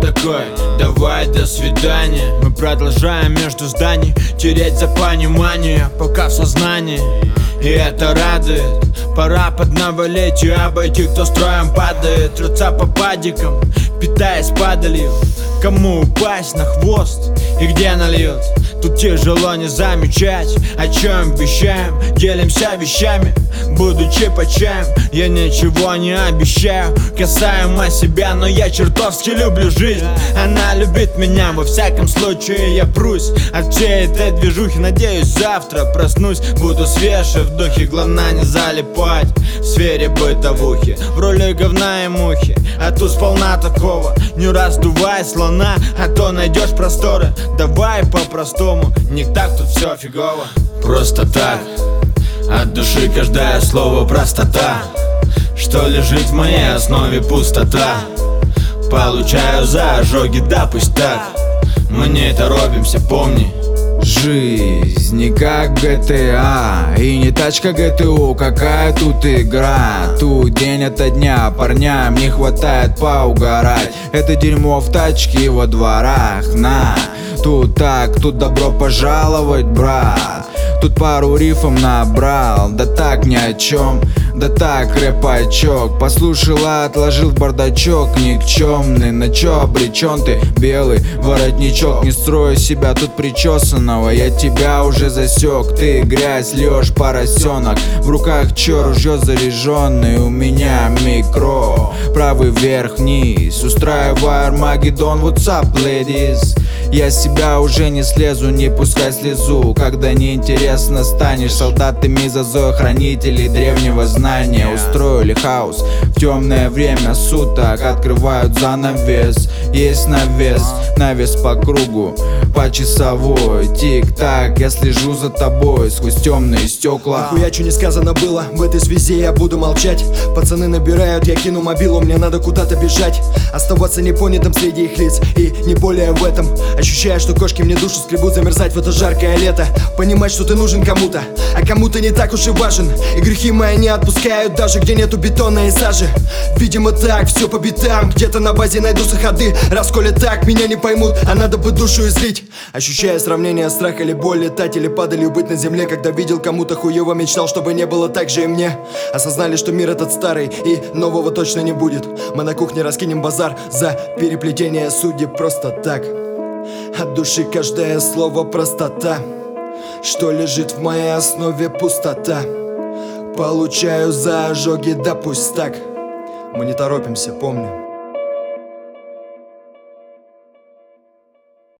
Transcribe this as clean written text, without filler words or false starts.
такой: давай, до свидания. Мы продолжаем между зданий тереть за понимание, пока в сознании, и это радует. Пора поднавалить и обойти, кто строем падает. Трутся по падикам, питаясь падалью. Кому упасть на хвост и где нальют? Тут тяжело не замечать, о чем вещаем. Делимся вещами, будучи по чаям. Я ничего не обещаю касаемо себя, но я чертовски люблю жизнь. Она любит меня, во всяком случае я прусь от всей этой движухи. Надеюсь, завтра проснусь, буду свеж и в духе. Главное не залипать в сфере бытовухи, в роли говна и мухи. А тут сполна такого, не раздувай слона, а то найдешь просторы. Давай по-простому, не так тут все фигово. Просто так, от души каждое слово простота. Что лежит в моей основе пустота. Получаю за ожоги, да пусть так. Мы не торопимся, помни. Жизнь не как GTA и не тачка GTO, какая тут игра. Тут день ото дня парням не хватает поугарать. Это дерьмо в тачке во дворах, на. Тут так, тут добро пожаловать, брат. Тут пару рифом набрал, да так ни о чем. Да так, рэпачок, послушал, отложил в бардачок. Никчемный, на чё обречен ты, белый воротничок? Не строю себя тут причесанного, я тебя уже засек. Ты грязь льешь, поросенок, в руках чё, ружье заряженный. У меня микро, правый вверх-вниз, устраиваю Армагеддон. What's up, ladies? Я с себя уже не слезу, не пускай слезу. Когда неинтересно станешь солдатами Зазоя, хранителей древнего знания. Устроили хаос в темное время суток, открывают занавес. Есть навес по кругу, по часовой. Тик-так, я слежу за тобой сквозь темные стекла. Хуячу не сказано было, в этой связи я буду молчать. Пацаны набирают, я кину мобилу, мне надо куда-то бежать. Оставаться непонятым среди их лиц, и не более в этом. Ощущая, что кошки мне душу скребут, замерзать в это жаркое лето. Понимать, что ты нужен кому-то, а кому-то не так уж и важен. И грехи мои не отпускают, даже где нету бетона и сажи. Видимо так, все по битам, где-то на базе найдутся ходы. Расколят так, меня не поймут, а надо бы душу излить. Ощущая сравнение, страх или боль, летать или падалью быть на земле. Когда видел кому-то хуево, мечтал, чтобы не было так же и мне. Осознали, что мир этот старый, и нового точно не будет. Мы на кухне раскинем базар за переплетение судеб просто так. От души каждое слово простота. Что лежит в моей основе пустота. Получаю за ожоги, да пусть так. Мы не торопимся, помни.